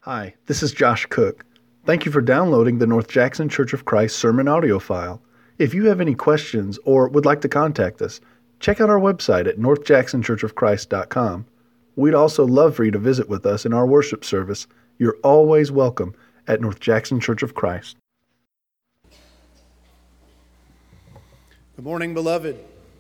Hi, this is Josh Cook. Thank you for downloading the North Jackson Church of Christ sermon audio file. If you have any questions or would like to contact us, check out our website at northjacksonchurchofchrist.com. We'd also love for you to visit with us in our worship service. You're always welcome at North Jackson Church of Christ. Good morning, beloved.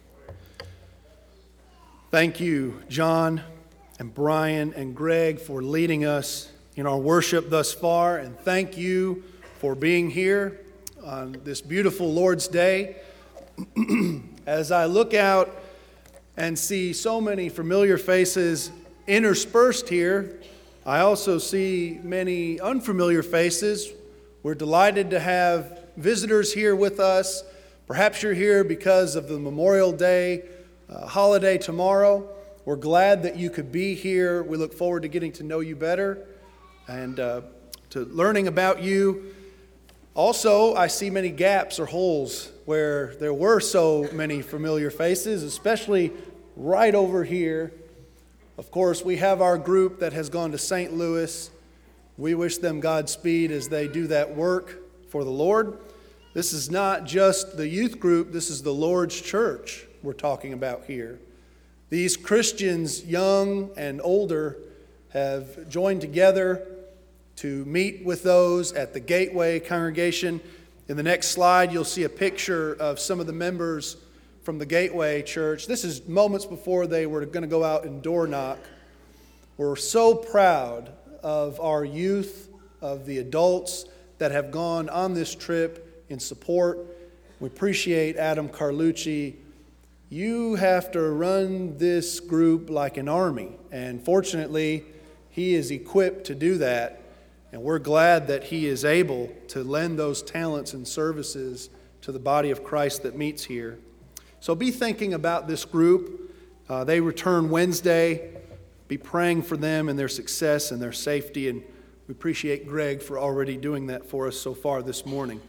Thank you, John and Brian and Greg, for leading us in our worship thus far, and thank you for being here on this beautiful Lord's Day. As I look out and see so many familiar faces interspersed here, I also see many unfamiliar faces. We're delighted to have visitors here with us. Perhaps you're here because of the Memorial Day holiday tomorrow. We're glad that you could be here. We look forward to getting to know you better and to learning about you. Also, I see many gaps or holes where there were so many familiar faces, especially right over here. Of course, we have our group that has gone to St. Louis. We wish them Godspeed as they do that work for the Lord. This is not just the youth group, this is the Lord's church we're talking about here. These Christians, young and older, have joined together to meet with those at the Gateway congregation. In the next slide, you'll see a picture of some of the members from the Gateway Church. This is moments before they were going to go out and door knock. We're so proud of our youth, of the adults that have gone on this trip in support. We appreciate Adam Carlucci. You have to run this group like an army, and fortunately, he is equipped to do that. And we're glad that he is able to lend those talents and services to the body of Christ that meets here. So be thinking about this group. They return Wednesday. Be praying for them and their success and their safety. And we appreciate Greg for already doing that for us so far this morning.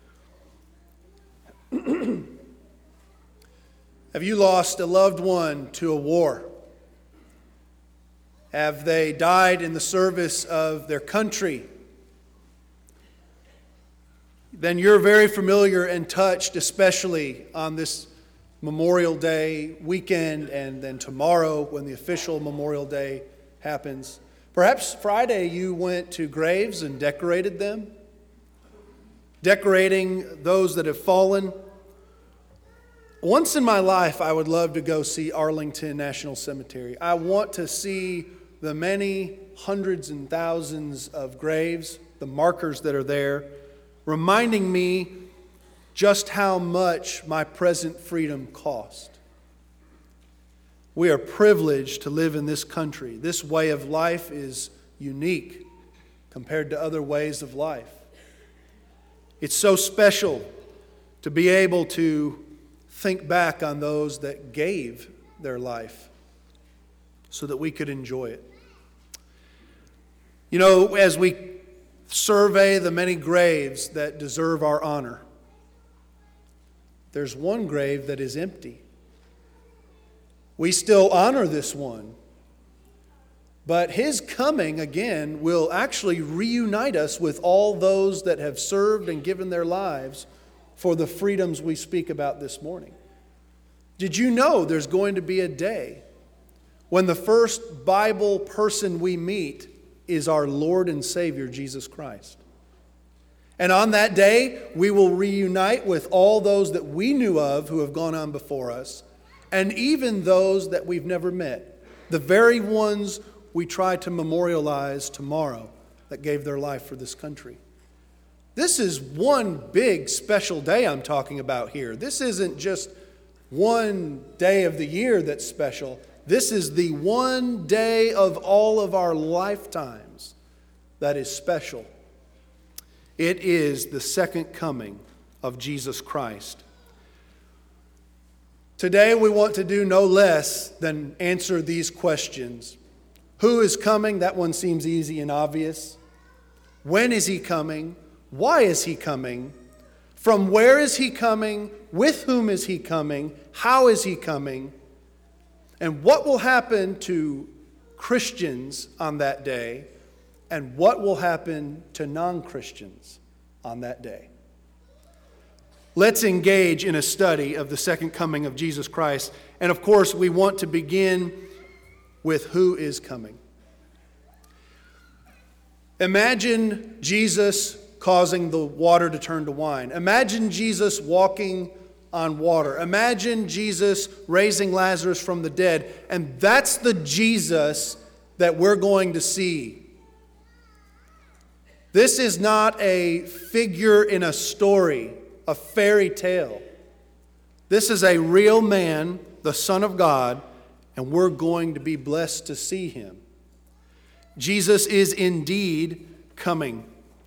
Have you lost a loved one to a war? Have they died in the service of their country? Then you're very familiar and touched, especially on this Memorial Day weekend and then tomorrow when the official Memorial Day happens. Perhaps Friday you went to graves and decorated them, decorating those that have fallen. Once in my life, I would love to go see Arlington National Cemetery. I want to see the many hundreds and thousands of graves, the markers that are there, reminding me just how much my present freedom cost. We are privileged to live in this country. This way of life is unique compared to other ways of life. It's so special to be able to think back on those that gave their life so that we could enjoy it. You know, as we survey the many graves that deserve our honor, there's one grave that is empty. We still honor this one, but his coming again will actually reunite us with all those that have served and given their lives for the freedoms we speak about this morning. Did you know there's going to be a day when the first Bible person we meet is our Lord and Savior, Jesus Christ? And on that day, we will reunite with all those that we knew of who have gone on before us, and even those that we've never met, the very ones we try to memorialize tomorrow that gave their life for this country. This is one big special day I'm talking about here. This isn't just one day of the year that's special. This is the one day of all of our lifetimes that is special. It is the second coming of Jesus Christ. Today we want to do no less than answer these questions. Who is coming? That one seems easy and obvious. When is he coming? Why is he coming? From where is he coming? With whom is he coming? How is he coming? And what will happen to Christians on that day and what will happen to non-Christians on that day. Let's engage in a study of the second coming of Jesus Christ. And of course, we want to begin with who is coming. Imagine Jesus causing the water to turn to wine. Imagine Jesus walking on water. Imagine Jesus raising Lazarus from the dead. And that's the Jesus that we're going to see. This is not a figure in a story, a fairy tale. This is a real man, the Son of God, and we're going to be blessed to see him. Jesus is indeed coming.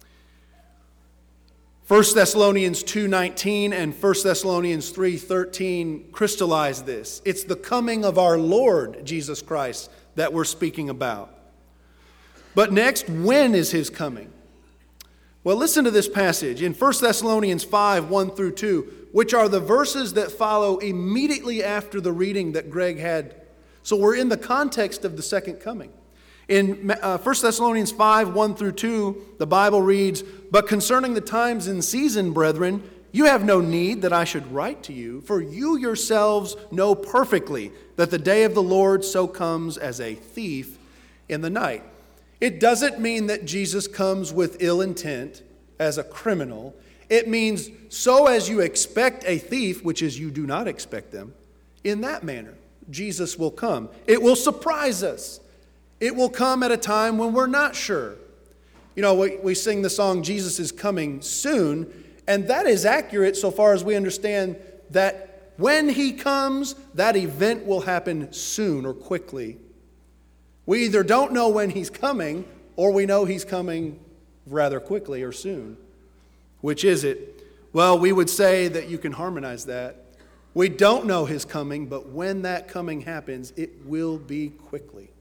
1 Thessalonians 2:19 and 1 Thessalonians 3:13 crystallize this. It's the coming of our Lord Jesus Christ that we're speaking about. But next, when is his coming? Well, listen to this passage in 1 Thessalonians 5:1-2, which are the verses that follow immediately after the reading that Greg had. So we're in the context of the second coming. In 1 Thessalonians 5:1-2, the Bible reads, "But concerning the times and season, brethren, you have no need that I should write to you, for you yourselves know perfectly that the day of the Lord so comes as a thief in the night." It doesn't mean that Jesus comes with ill intent as a criminal. It means so as you expect a thief, which is you do not expect them, in that manner, Jesus will come. It will surprise us. It will come at a time when we're not sure. You know, we sing the song, Jesus is coming soon, and that is accurate so far as we understand that when he comes, that event will happen soon or quickly. We either don't know when he's coming, or we know he's coming rather quickly or soon. Which is it? Well, we would say that you can harmonize that. We don't know his coming, but when that coming happens, it will be quickly.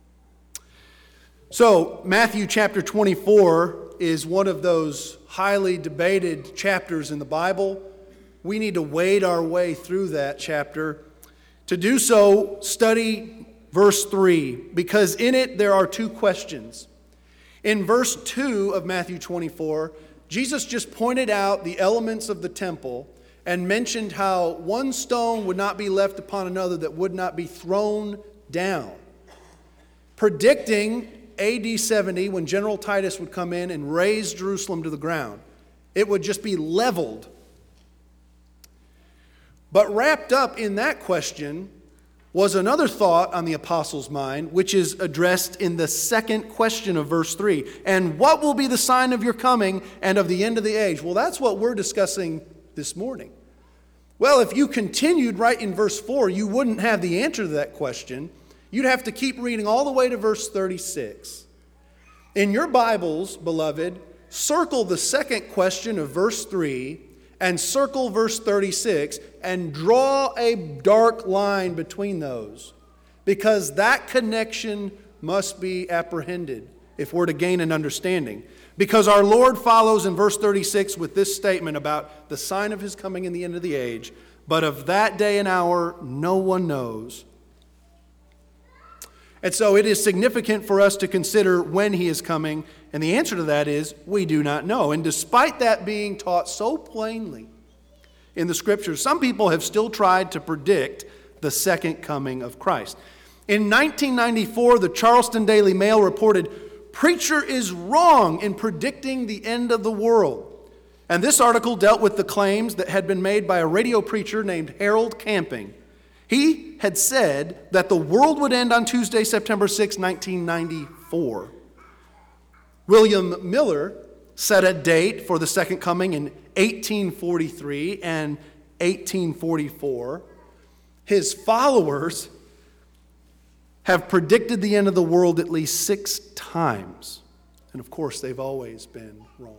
So, Matthew chapter 24 is one of those highly debated chapters in the Bible. We need to wade our way through that chapter. To do so, study verse 3, because in it there are two questions. In verse 2 of Matthew 24, Jesus just pointed out the elements of the temple and mentioned how one stone would not be left upon another that would not be thrown down, predicting AD 70, when General Titus would come in and raze Jerusalem to the ground. It would just be leveled. But wrapped up in that question was another thought on the apostles' mind, which is addressed in the second question of verse 3. And what will be the sign of your coming and of the end of the age? Well, that's what we're discussing this morning. Well, if you continued right in verse 4, you wouldn't have the answer to that question. You'd have to keep reading all the way to verse 36. In your Bibles, beloved, circle the second question of verse 3 and circle verse 36 and draw a dark line between those, because that connection must be apprehended if we're to gain an understanding. Because our Lord follows in verse 36 with this statement about the sign of his coming in the end of the age, but of that day and hour no one knows. And so it is significant for us to consider when he is coming, and the answer to that is we do not know. And despite that being taught so plainly in the Scriptures, some people have still tried to predict the second coming of Christ. In 1994, the Charleston Daily Mail reported, "Preacher is wrong in predicting the end of the world." And this article dealt with the claims that had been made by a radio preacher named Harold Camping. He had said that the world would end on Tuesday, September 6, 1994. William Miller set a date for the second coming in 1843 and 1844. His followers have predicted the end of the world at least 6 times. And of course, they've always been wrong.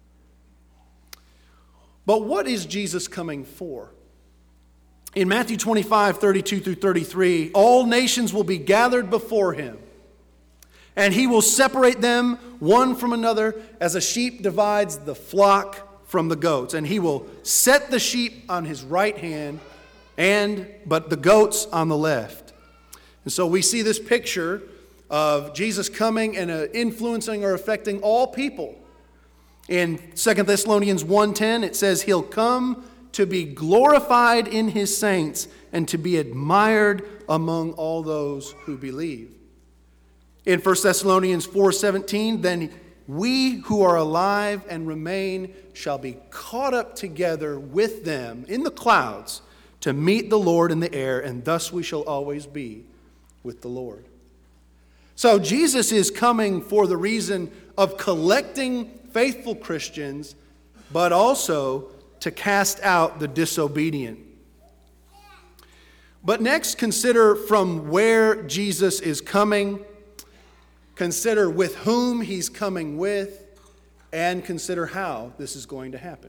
But what is Jesus coming for? In Matthew 25, 32-33, all nations will be gathered before him, and he will separate them one from another as a sheep divides the flock from the goats. And he will set the sheep on his right hand, but the goats on the left. And so we see this picture of Jesus coming and influencing or affecting all people. In 2 Thessalonians 1:10, it says he'll come to be glorified in his saints and to be admired among all those who believe. In 1 Thessalonians 4:17, then we who are alive and remain shall be caught up together with them in the clouds to meet the Lord in the air, and thus we shall always be with the Lord. So Jesus is coming for the reason of collecting faithful Christians, but also to cast out the disobedient. But next, consider from where Jesus is coming. Consider with whom he's coming with, and consider how this is going to happen.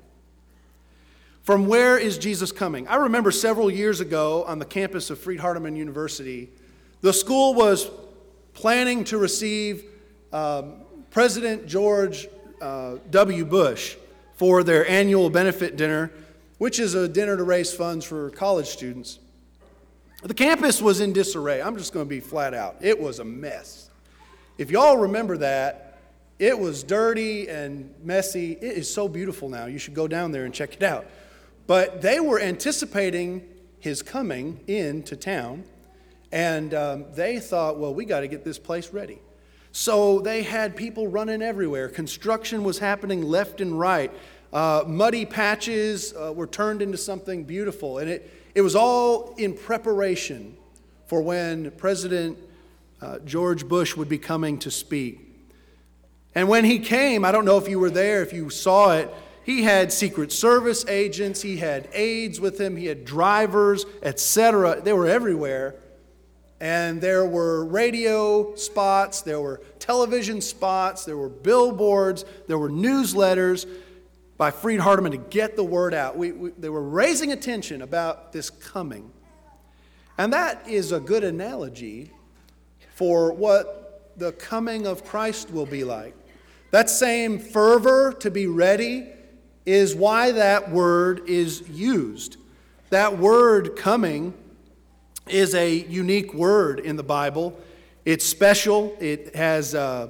From where is Jesus coming? I remember several years ago on the campus of Freed-Hardeman University, the school was planning to receive President George W. Bush for their annual benefit dinner, which is a dinner to raise funds for college students. The campus was in disarray. I'm just going to be flat out. It was a mess. If y'all remember that, it was dirty and messy. It is so beautiful now. You should go down there and check it out. But they were anticipating his coming into town, and they thought, well, we got to get this place ready. So they had people running everywhere. Construction was happening left and right. Muddy patches were turned into something beautiful. And it was all in preparation for when President George Bush would be coming to speak. And when he came, I don't know if you were there, if you saw it, he had Secret Service agents, he had aides with him, he had drivers, etc. They were everywhere. And there were radio spots, there were television spots, there were billboards, there were newsletters by Freed-Hardeman to get the word out. They were raising attention about this coming. And that is a good analogy for what the coming of Christ will be like. That same fervor to be ready is why that word is used. That word coming is a unique word in the Bible. It's special. It has a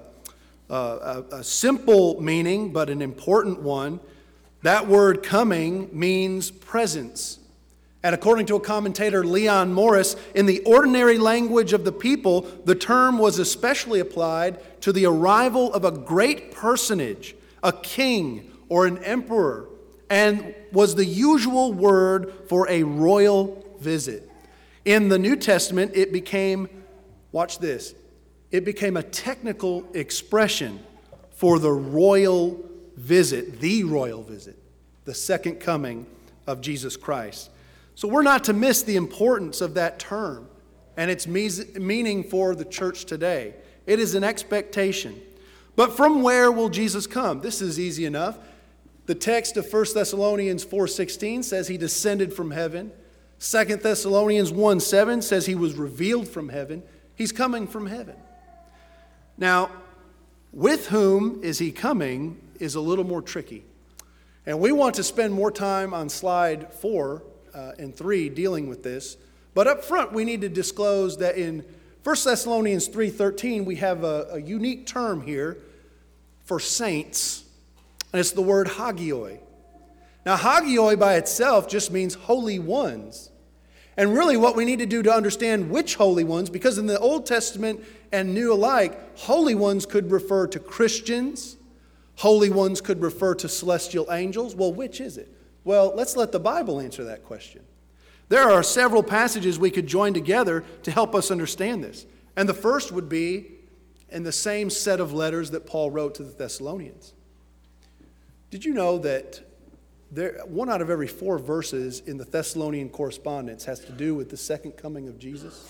simple meaning, but an important one. That word coming means presence. And according to a commentator, Leon Morris, in the ordinary language of the people, the term was especially applied to the arrival of a great personage, a king or an emperor, and was the usual word for a royal visit. In the New Testament, it became, watch this, it became a technical expression for the royal visit, the second coming of Jesus Christ. So we're not to miss the importance of that term and its meaning for the church today. It is an expectation. But from where will Jesus come? This is easy enough. The text of 1 Thessalonians 4:16 says he descended from heaven. 2 Thessalonians 1:7 says he was revealed from heaven. He's coming from heaven. Now, with whom is he coming is a little more tricky. And we want to spend more time on slide 4 and 3 dealing with this. But up front, we need to disclose that in 1 Thessalonians 3:13, we have a unique term here for saints, and it's the word hagioi. Now, hagioi by itself just means holy ones. And really what we need to do to understand which holy ones, because in the Old Testament and New alike, holy ones could refer to Christians, holy ones could refer to celestial angels. Well, which is it? Well, let's let the Bible answer that question. There are several passages we could join together to help us understand this. And the first would be in the same set of letters that Paul wrote to the Thessalonians. Did you know that 1 out of every 4 verses in the Thessalonian correspondence has to do with the second coming of Jesus?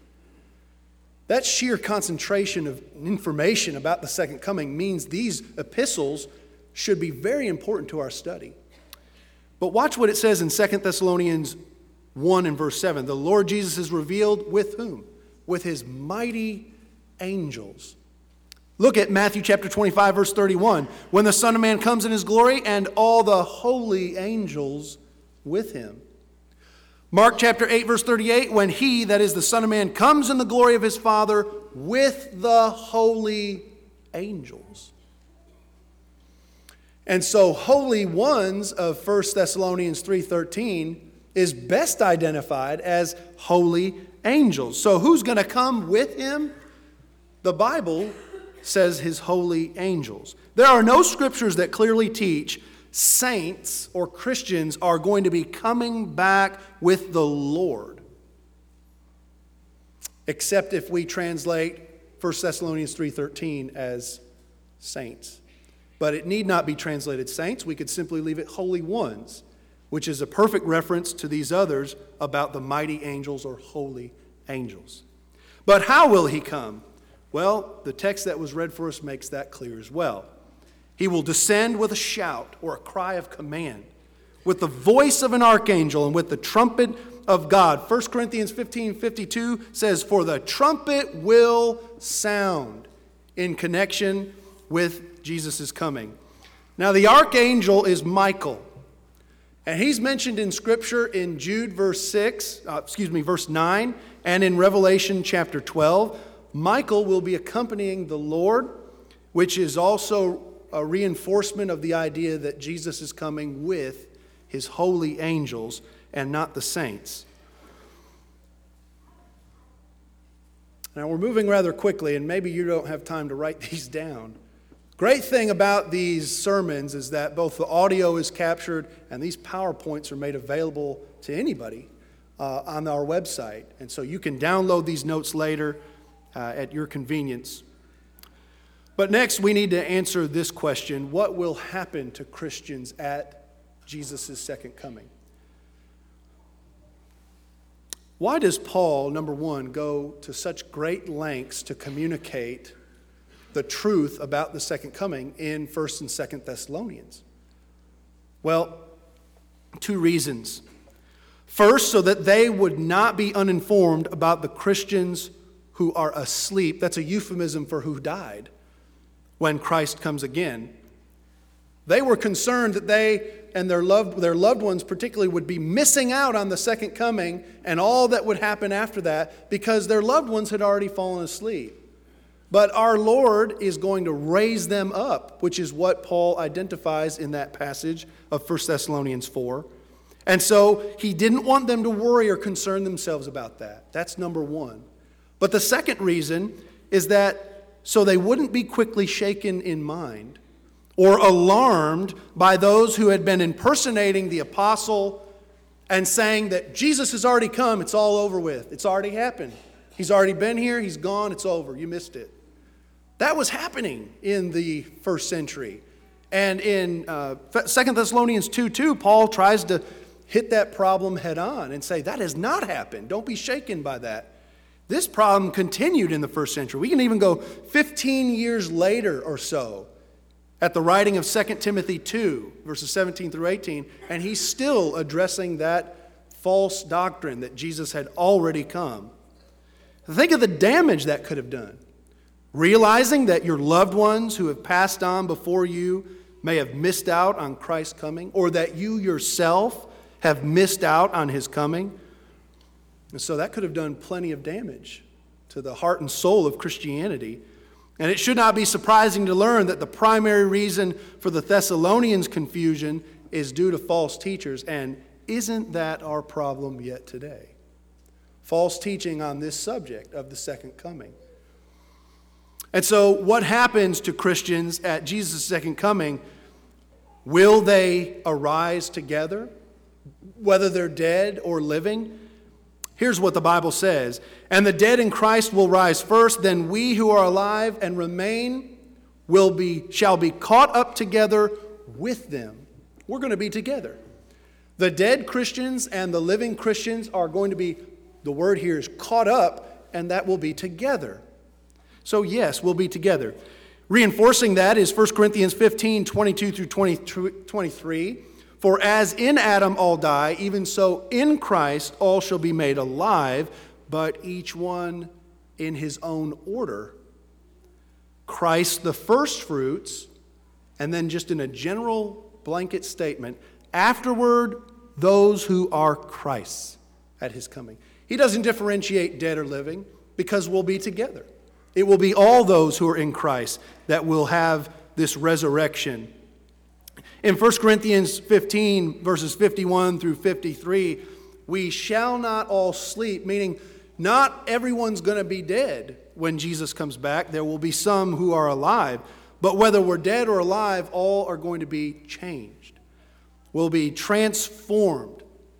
That sheer concentration of information about the second coming means these epistles should be very important to our study. But watch what it says in 2 Thessalonians 1 and verse 7. The Lord Jesus is revealed with whom? With his mighty angels. Look at Matthew chapter 25, verse 31. When the Son of Man comes in his glory and all the holy angels with him. Mark chapter 8, verse 38. When he, that is the Son of Man, comes in the glory of his Father with the holy angels. And so holy ones of 1 Thessalonians 3:13 is best identified as holy angels. So who's going to come with him? The Bible says his holy angels. There are no scriptures that clearly teach saints or Christians are going to be coming back with the Lord, except if we translate 1 Thessalonians 3:13 as saints. But it need not be translated saints. We could simply leave it holy ones, which is a perfect reference to these others about the mighty angels or holy angels. But how will he come? Well, the text that was read for us makes that clear as well. He will descend with a shout or a cry of command, with the voice of an archangel and with the trumpet of God. 1 Corinthians 15:52 says, "For the trumpet will sound," in connection with Jesus' coming. Now, the archangel is Michael, and he's mentioned in Scripture in Jude verse 9, and in Revelation chapter 12. Michael will be accompanying the Lord, which is also a reinforcement of the idea that Jesus is coming with his holy angels and not the saints. Now, we're moving rather quickly, and maybe you don't have time to write these down. Great thing about these sermons is that both the audio is captured and these PowerPoints are made available to anybody on our website. And so you can download these notes later at your convenience. But next, we need to answer this question: what will happen to Christians at Jesus' second coming? Why does Paul, number one, go to such great lengths to communicate the truth about the second coming in 1st and 2nd Thessalonians? Well, two reasons. First, so that they would not be uninformed about the Christians who are asleep. That's a euphemism for who died when Christ comes again. They were concerned that they and their loved ones particularly would be missing out on the second coming and all that would happen after that because their loved ones had already fallen asleep. But our Lord is going to raise them up, which is what Paul identifies in that passage of 1 Thessalonians 4. And so he didn't want them to worry or concern themselves about that. That's number one. But the second reason is that so they wouldn't be quickly shaken in mind or alarmed by those who had been impersonating the apostle and saying that Jesus has already come, it's all over with, it's already happened. He's already been here, he's gone, it's over, you missed it. That was happening in the first century. And in 2 Thessalonians 2:2, Paul tries to hit that problem head on and say, that has not happened. Don't be shaken by that. This problem continued in the first century. We can even go 15 years later or so at the writing of 2 Timothy 2, verses 17 through 18, and he's still addressing that false doctrine that Jesus had already come. Think of the damage that could have done. Realizing that your loved ones who have passed on before you may have missed out on Christ's coming, or that you yourself have missed out on his coming. And so that could have done plenty of damage to the heart and soul of Christianity. And it should not be surprising to learn that the primary reason for the Thessalonians' confusion is due to false teachers. And isn't that our problem yet today? False teaching on this subject of the second coming. And so what happens to Christians at Jesus' second coming? Will they arise together, whether they're dead or living? Here's what the Bible says. And the dead in Christ will rise first, then we who are alive and remain shall be caught up together with them. We're going to be together. The dead Christians and the living Christians are going to be, the word here is caught up, and that will be together. So yes, we'll be together. Reinforcing that is 1 Corinthians 15, 22 through 23. For as in Adam all die, even so in Christ all shall be made alive, but each one in his own order. Christ the firstfruits, and then just in a general blanket statement, afterward those who are Christ's at his coming. He doesn't differentiate dead or living because we'll be together. It will be all those who are in Christ that will have this resurrection. In 1 Corinthians 15, verses 51 through 53, we shall not all sleep, meaning not everyone's going to be dead when Jesus comes back. There will be some who are alive. But whether we're dead or alive, all are going to be changed. We'll be transformed.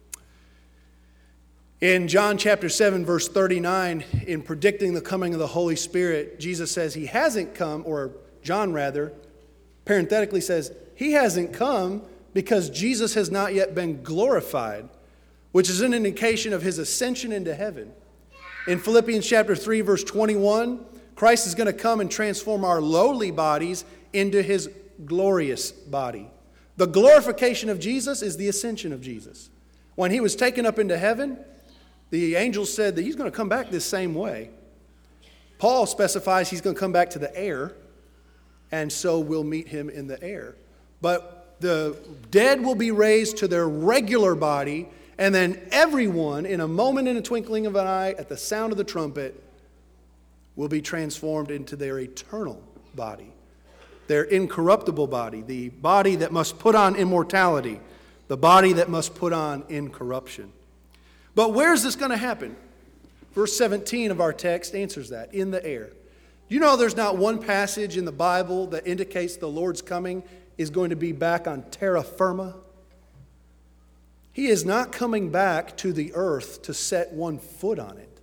In John chapter 7, verse 39, in predicting the coming of the Holy Spirit, Jesus says he hasn't come, or John rather, parenthetically says, he hasn't come because Jesus has not yet been glorified, which is an indication of his ascension into heaven. In Philippians chapter 3, verse 21, Christ is going to come and transform our lowly bodies into his glorious body. The glorification of Jesus is the ascension of Jesus. When he was taken up into heaven, the angels said that he's going to come back this same way. Paul specifies he's going to come back to the air, and so we'll meet him in the air. But the dead will be raised to their regular body, and then everyone, in a moment, in a twinkling of an eye, at the sound of the trumpet, will be transformed into their eternal body, their incorruptible body, the body that must put on immortality, the body that must put on incorruption. But where's this going to happen? Verse 17 of our text answers that, in the air. You know there's not one passage in the Bible that indicates the Lord's coming is going to be back on terra firma. He is not coming back to the earth to set one foot on it.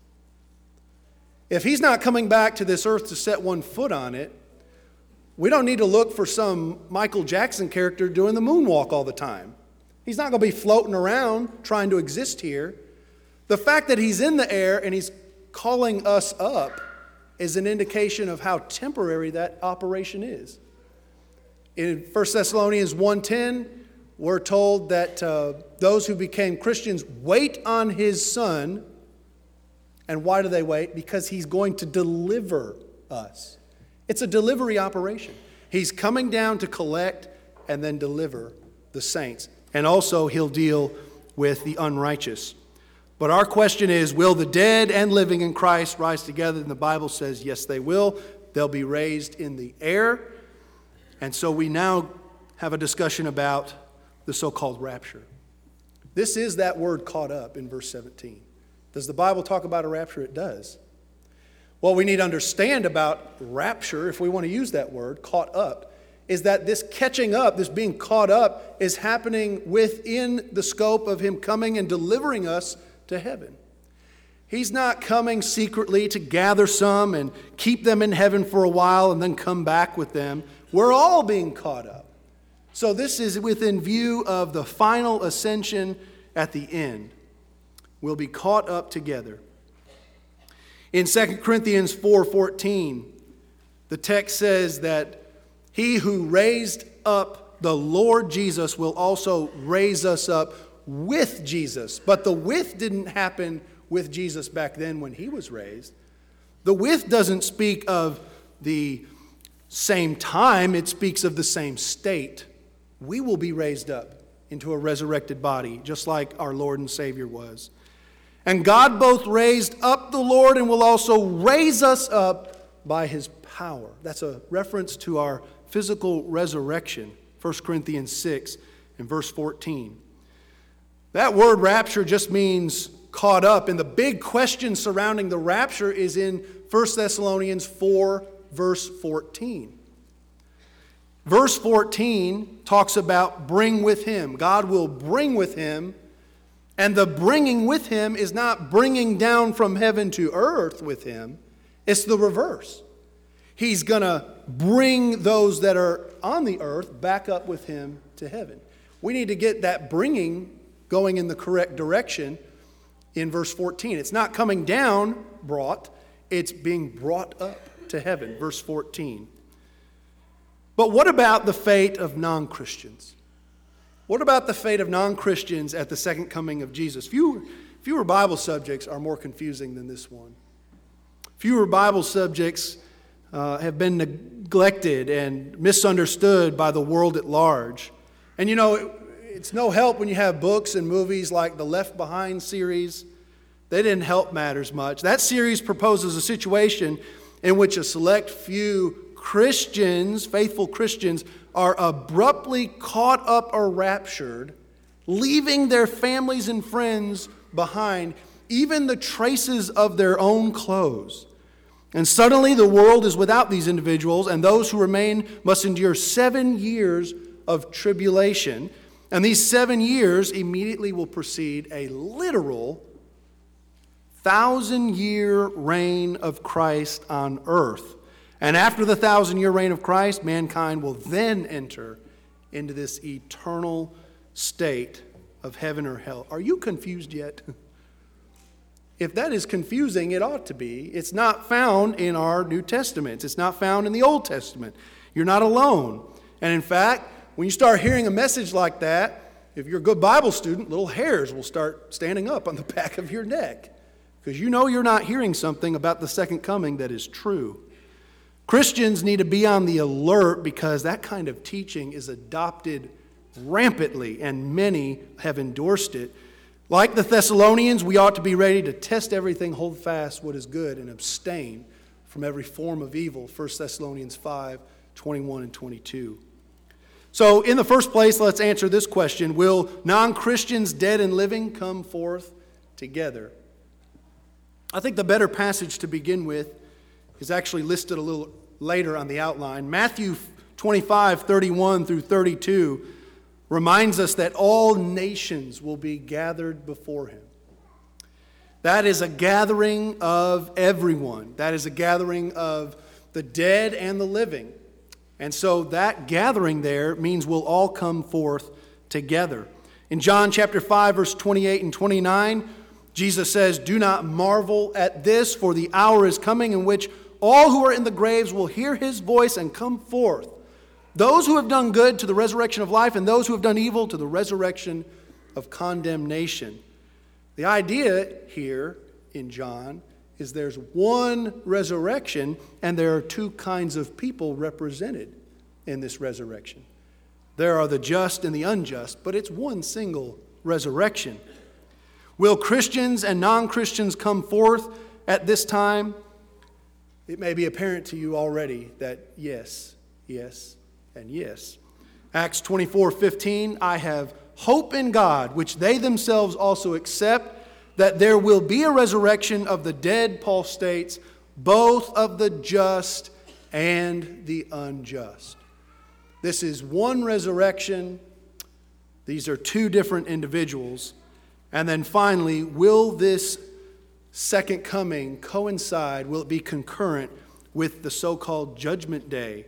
If he's not coming back to this earth to set one foot on it, we don't need to look for some Michael Jackson character doing the moonwalk all the time. He's not going to be floating around trying to exist here. The fact that he's in the air and he's calling us up is an indication of how temporary that operation is. In 1 Thessalonians 1:10, we're told that those who became Christians wait on his Son. And why do they wait? Because he's going to deliver us. It's a delivery operation. He's coming down to collect and then deliver the saints. And also he'll deal with the unrighteous. But our question is, will the dead and living in Christ rise together? And the Bible says, yes, they will. They'll be raised in the air. And so we now have a discussion about the so-called rapture. This is that word caught up in verse 17. Does the Bible talk about a rapture? It does. What we need to understand about rapture, if we want to use that word, caught up, is that this catching up, this being caught up, is happening within the scope of him coming and delivering us to heaven. He's not coming secretly to gather some and keep them in heaven for a while and then come back with them. We're all being caught up. So this is within view of the final ascension at the end. We'll be caught up together. In 2 Corinthians 4:14, the text says that he who raised up the Lord Jesus will also raise us up with Jesus. But the with didn't happen with Jesus back then when he was raised. The with doesn't speak of the same time, it speaks of the same state. We will be raised up into a resurrected body, just like our Lord and Savior was. And God both raised up the Lord and will also raise us up by his power. That's a reference to our physical resurrection, 1 Corinthians 6 and verse 14. That word rapture just means caught up, and the big question surrounding the rapture is in 1 Thessalonians 4, verse 14. Verse 14 talks about bring with him. God will bring with him, and the bringing with him is not bringing down from heaven to earth with him. It's the reverse. He's going to bring those that are on the earth back up with him to heaven. We need to get that bringing going in the correct direction in verse 14. It's not coming down, brought. It's being brought up to heaven, verse 14. But what about the fate of non-Christians? What about the fate of non-Christians at the second coming of Jesus? Fewer Bible subjects are more confusing than this one. Fewer Bible subjects have been neglected and misunderstood by the world at large. And you know, it's no help when you have books and movies like the Left Behind series. They didn't help matters much. That series proposes a situation in which a select few Christians, faithful Christians, are abruptly caught up or raptured, leaving their families and friends behind, even the traces of their own clothes. And suddenly the world is without these individuals, and those who remain must endure 7 years of tribulation. And these 7 years immediately will precede a literal 1,000-year reign of Christ on earth. And after the 1,000-year reign of Christ, mankind will then enter into this eternal state of heaven or hell. Are you confused yet? If that is confusing, it ought to be. It's not found in our New Testaments. It's not found in the Old Testament. You're not alone. And in fact, when you start hearing a message like that, if you're a good Bible student, little hairs will start standing up on the back of your neck, because you know you're not hearing something about the second coming that is true. Christians need to be on the alert, because that kind of teaching is adopted rampantly, and many have endorsed it. Like the Thessalonians, we ought to be ready to test everything, hold fast what is good, and abstain from every form of evil. 1 Thessalonians 5:21 and 22. So in the first place, let's answer this question. Will non-Christians, dead and living, come forth together? I think the better passage to begin with is actually listed a little later on the outline. Matthew 25:31 through 32 reminds us that all nations will be gathered before him. That is a gathering of everyone. That is a gathering of the dead and the living. And so that gathering there means we'll all come forth together. In John chapter 5, verse 28 and 29, Jesus says, "Do not marvel at this, for the hour is coming in which all who are in the graves will hear his voice and come forth. Those who have done good to the resurrection of life, and those who have done evil to the resurrection of condemnation." The idea here in John is there's one resurrection, and there are two kinds of people represented in this resurrection. There are the just and the unjust, but it's one single resurrection. Will Christians and non-Christians come forth at this time? It may be apparent to you already that yes, yes, and yes. Acts 24:15, "I have hope in God, which they themselves also accept, that there will be a resurrection of the dead," Paul states, "both of the just and the unjust." This is one resurrection. These are two different individuals. And then finally, will this second coming coincide? Will it be concurrent with the so-called Judgment Day?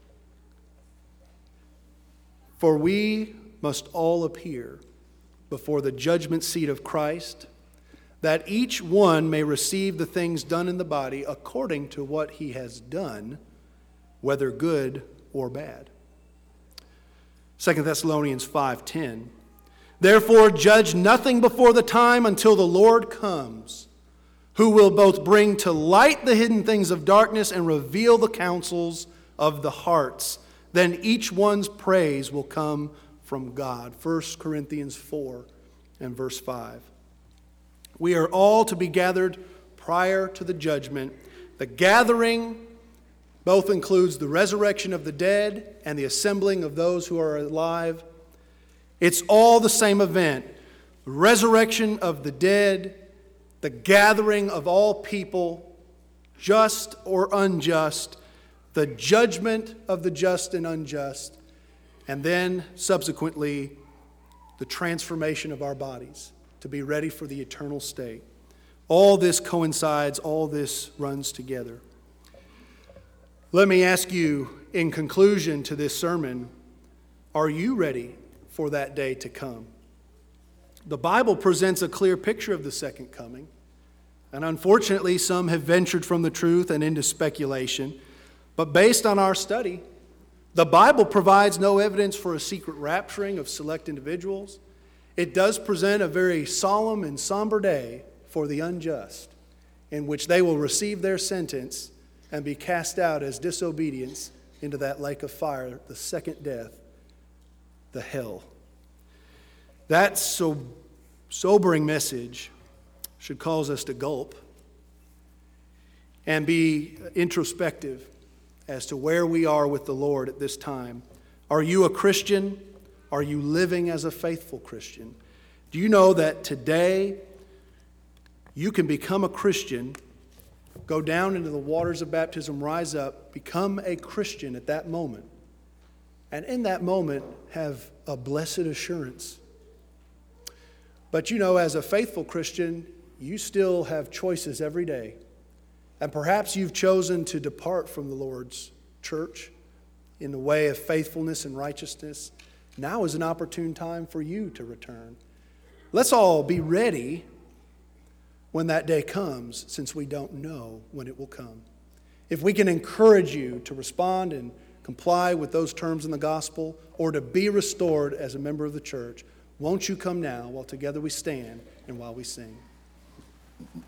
"For we must all appear before the judgment seat of Christ, that each one may receive the things done in the body according to what he has done, whether good or bad." 2 Thessalonians 5:10, "Therefore judge nothing before the time until the Lord comes, who will both bring to light the hidden things of darkness and reveal the counsels of the hearts. Then each one's praise will come from God." 1 Corinthians 4 and verse 5. We are all to be gathered prior to the judgment. The gathering both includes the resurrection of the dead and the assembling of those who are alive. It's all the same event. The resurrection of the dead, the gathering of all people, just or unjust, the judgment of the just and unjust, and then subsequently the transformation of our bodies to be ready for the eternal state. All this coincides, all this runs together. Let me ask you, in conclusion to this sermon, are you ready for that day to come? The Bible presents a clear picture of the second coming, and unfortunately some have ventured from the truth and into speculation. But based on our study, the Bible provides no evidence for a secret rapturing of select individuals. It does present a very solemn and somber day for the unjust, in which they will receive their sentence and be cast out as disobedience into that lake of fire, the second death, the hell. That sobering message should cause us to gulp and be introspective as to where we are with the Lord at this time. Are you a Christian? Are you living as a faithful Christian? Do you know that today you can become a Christian, go down into the waters of baptism, rise up, become a Christian at that moment, and in that moment have a blessed assurance? But you know, as a faithful Christian, you still have choices every day. And perhaps you've chosen to depart from the Lord's church in the way of faithfulness and righteousness. Now is an opportune time for you to return. Let's all be ready when that day comes, since we don't know when it will come. If we can encourage you to respond and comply with those terms in the gospel, or to be restored as a member of the church, won't you come now while together we stand and while we sing?